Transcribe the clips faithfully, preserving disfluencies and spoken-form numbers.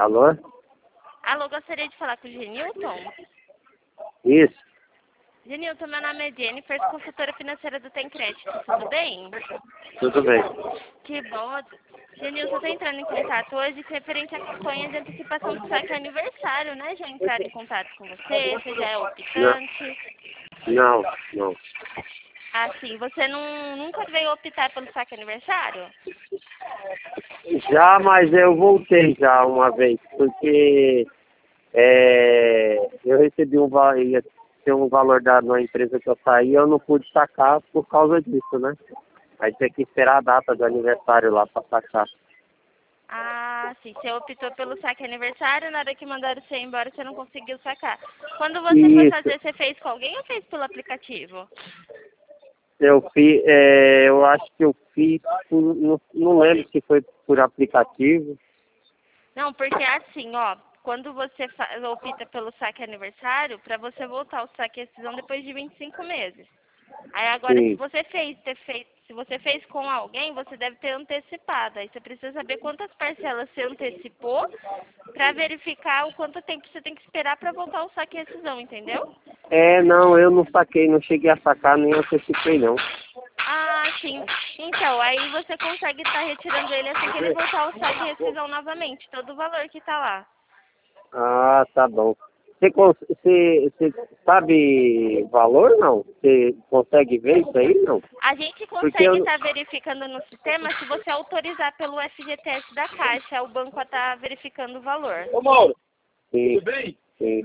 Alô? Alô, gostaria de falar com o Genilton? Isso, Genilton, meu nome é Jennifer, sou consultora financeira do Tem Crédito, tudo bem? tudo bem. Que bom. Genilton, eu tô entrando em contato hoje referente à campanha de antecipação do saque aniversário, né? Já entraram em contato com você, você já é optante. Não, não. Assim, você não, nunca veio optar pelo saque aniversário? Já, mas eu voltei já uma vez, porque é, eu recebi um valor, ia ter um valor dado na empresa que eu saí, eu não pude sacar por causa disso, né? Aí tem que esperar a data do aniversário lá para sacar. Ah, sim. Você optou pelo saque aniversário, na hora que mandaram você embora, você não conseguiu sacar. Quando você foi Isso, fazer, você fez com alguém ou fez pelo aplicativo? eu fiz, é, eu acho que eu fiz, por- não, não lembro se foi por aplicativo. Não, porque assim, ó, quando você fa- opta pelo saque aniversário, para você voltar o saque e rescisão depois de vinte e cinco meses. Aí agora, se Sim. você fez, ter feito, se você fez com alguém, você deve ter antecipado. Aí você precisa saber quantas parcelas você antecipou para verificar o quanto tempo você tem que esperar para voltar o saque e rescisão, entendeu? É, não, eu não saquei, não cheguei a sacar, nem antecipei não. Ah, sim. Então, aí você consegue estar retirando ele assim que ele voltar o saque e rescisão novamente, todo o valor que está lá. Ah, tá bom. Você, cons- você, você sabe valor, não? Você consegue ver isso aí, não? A gente Porque consegue eu... estar verificando no sistema se você autorizar pelo F G T S da Caixa, o banco está verificando o valor. Ô Mauro, Sim, tudo bem? sim.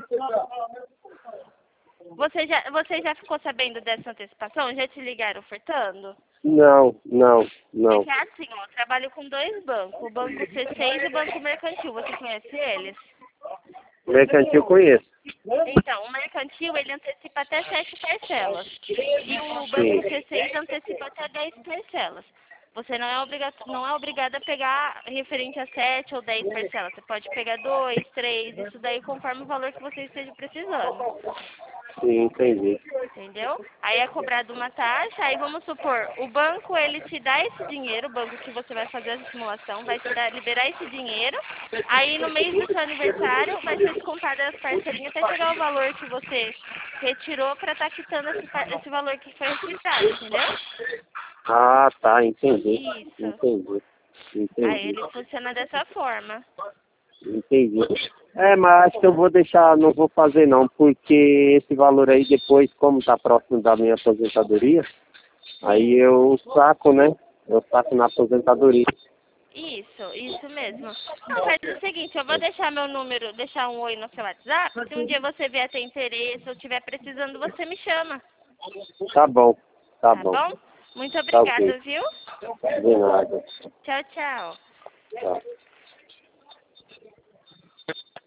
Você já, você já ficou sabendo dessa antecipação? Já te ligaram ofertando? Não, não, É não. que é assim, ó, eu trabalho com dois bancos, o Banco C seis e o Banco Mercantil. Você conhece eles? Mercantil eu conheço. Então, o Mercantil, ele antecipa até sete parcelas. E o Sim. Banco C seis antecipa até dez parcelas. Você não é, obriga não é obrigado a pegar referente a sete ou dez parcelas. Você pode pegar dois, três, isso daí conforme o valor que você esteja precisando. Sim, entendi. Entendeu? Aí é cobrado uma taxa, aí vamos supor, o banco ele te dá esse dinheiro, o banco que você vai fazer essa simulação, vai te dar, liberar esse dinheiro, aí no mês do seu aniversário vai ser descontado as parcelinhas até chegar o valor que você retirou para estar quitando esse, par- esse valor que foi retirado, entendeu? Ah, tá, entendi. Isso. Entendi. Aí Entendi. ele funciona dessa forma. Entendi. É, mas acho que eu vou deixar, não vou fazer não, porque esse valor aí depois, como tá próximo da minha aposentadoria, aí eu saco, né? Eu saco na aposentadoria. Isso, isso mesmo. Não, faz o seguinte, eu vou deixar meu número, deixar um oi no seu WhatsApp. Se um dia você vier ter interesse ou estiver precisando, você me chama. Tá bom, tá Tá bom. bom? Muito Tá ok. obrigada, viu? De nada. Tchau, tchau. Tchau.